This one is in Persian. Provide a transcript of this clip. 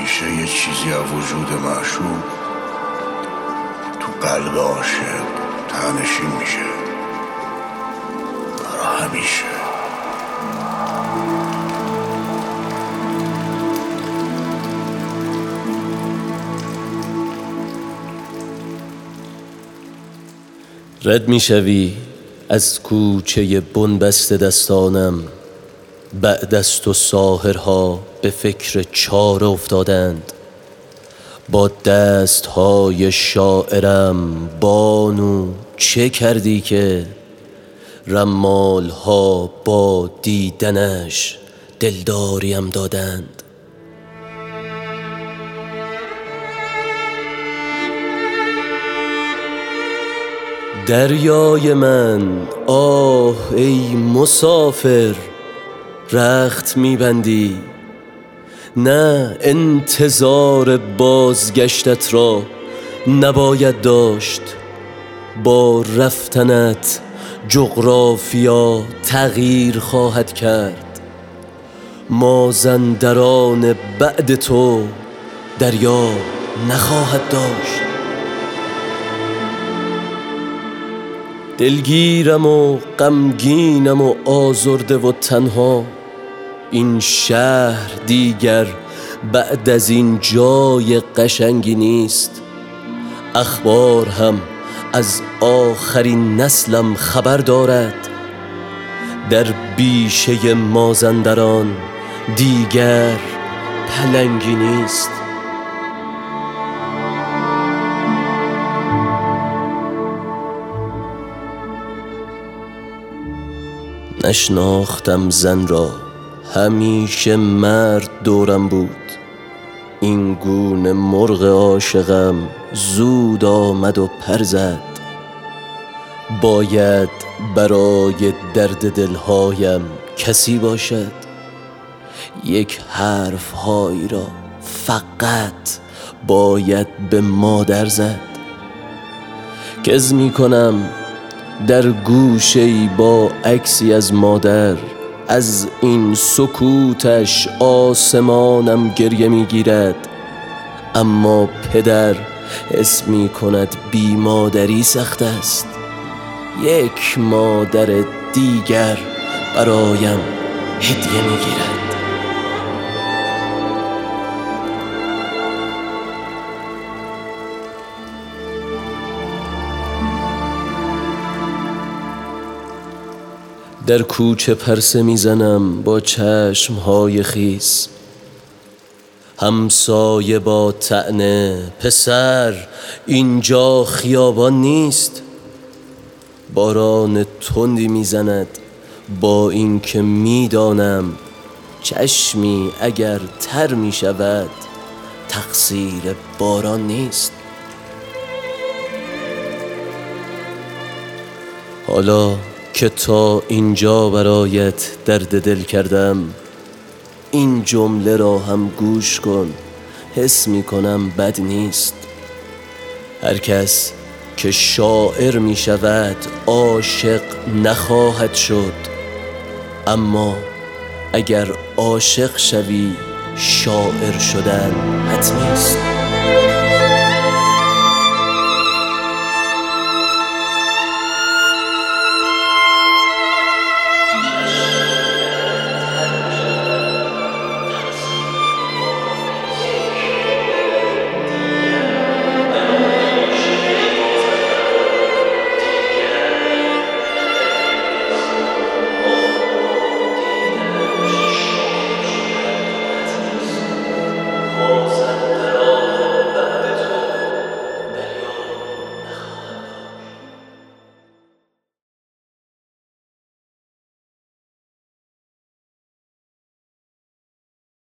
همیشه یه چیزی از وجود معشوق تو قلب عاشق تنشین میشه برا همیشه. رد میشوی از کوچه بنبست دستانم، بعد از تو ساحرها به فکر چاره افتادند. با دستهای شاعرم بانو چه کردی که رمالها با دیدنش دلداریم دادند. دریای من آه ای مسافر، رخت میبندی؟ نه انتظار بازگشتت را نباید داشت. با رفتنت جغرافیا تغییر خواهد کرد. مازندران بعد تو دریا نخواهد داشت. دلگیرم و غمگینم و آزرده و تنها. این شهر دیگر بعد از این جای قشنگی نیست. اخبار هم از آخرین نسلم خبر دارد. در بیشه مازندران دیگر پلنگی نیست. نشناختم زن را، همیشه مرد دورم بود. این گونه مرغ عاشقم زود آمد و پر زد. باید برای درد دلهایم کسی باشد. یک حرف هایی را فقط باید به مادر زد. کز می کنم در گوشه‌ای با عکسی از مادر. از این سکوتش آسمانم گریه میگیرد. اما پدر حس می کند بی مادری سخت است. یک مادر دیگر برایم هدیه میگیرد. در کوچه پرسه میزنم با چشمهای خیس. همسایه با طعنه پسر اینجا خیابان نیست. باران تندی میزند با اینکه میدانم چشمی اگر تر میشود تقصیر باران نیست. حالا که تا اینجا برایت درد دل کردم، این جمله را هم گوش کن، حس می کنم بد نیست. هر کس که شاعر می شود عاشق نخواهد شد. اما اگر عاشق شوی شاعر شدن حتمی است.